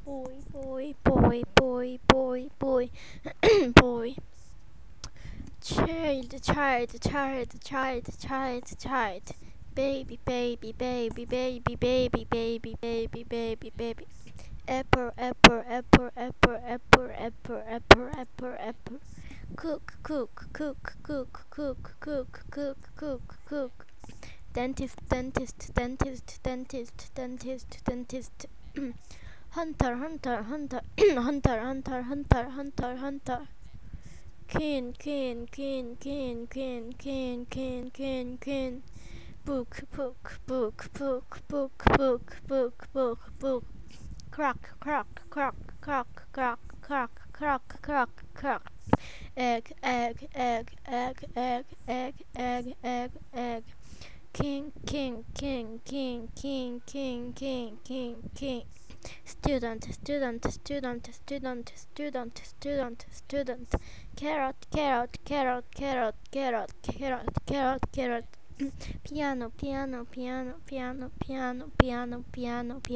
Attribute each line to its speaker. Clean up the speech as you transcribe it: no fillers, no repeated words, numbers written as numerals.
Speaker 1: boy, boy, boy, boy, boy, boy, boy. Child, child, child, child, child, child. Baby, baby, baby, baby, baby, baby, baby, baby, baby. Apple, apple, apple, apple, apple, apple, apple, apple, apple. Cook, cook, cook, cook, cook, cook, cook, cook, cook. Dentist, dentist, dentist, dentist, dentist, dentist. Hunter, hunter, hunter, hunter, hunter, hunter, hunter, hunter. Kin, kin, kin, kin, kin, kin, kin, kin, kin. Book, book, book, book, book, book, book, book, book. Crock, crock, crock, crock, crock, crock, crock, crock, crock. Egg, egg, egg, egg, egg, egg, egg, egg, egg. King, king, king, king, king, king, king, king, king. Student, student, student, student, student, student, student. Carrot, carrot, carrot, carrot, carrot, carrot, carrot, carrot. Piano, piano, piano, piano, piano, piano, piano, piano.